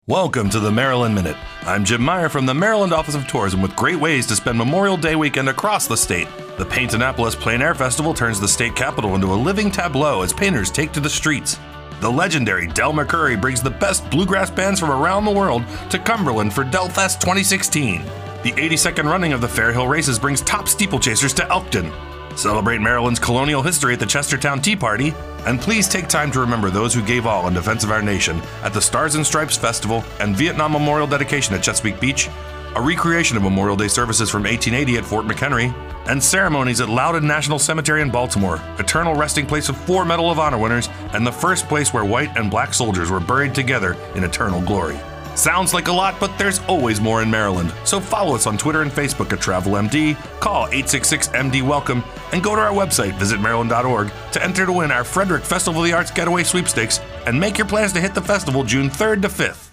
Welcome to the Maryland Minute. I'm Jim Meyer from the Maryland Office of Tourism with great ways to spend Memorial Day weekend across the state. The Paint Annapolis Plein Air Festival turns the state capitol into a living tableau as painters take to the streets. The legendary Del McCoury brings the best bluegrass bands from around the world to Cumberland for Delfest 2016. The 82nd running of the Fairhill Races brings top steeplechasers to Elkton. Celebrate Maryland's colonial history at the Chestertown Tea Party, and please take time to remember those who gave all in defense of our nation at the Stars and Stripes Festival and Vietnam Memorial Dedication at Chesapeake Beach, a recreation of Memorial Day services from 1880 at Fort McHenry, and ceremonies at Loudon National Cemetery in Baltimore, eternal resting place of 4 Medal of Honor winners and the first place where white and black soldiers were buried together in eternal glory. Sounds like a lot, but there's always more in Maryland. So follow us on Twitter and Facebook at TravelMD, call 866-MD-WELCOME, and go to our website, visitmaryland.org, to enter to win our Frederick Festival of the Arts Getaway Sweepstakes and make your plans to hit the festival June 3rd to 5th.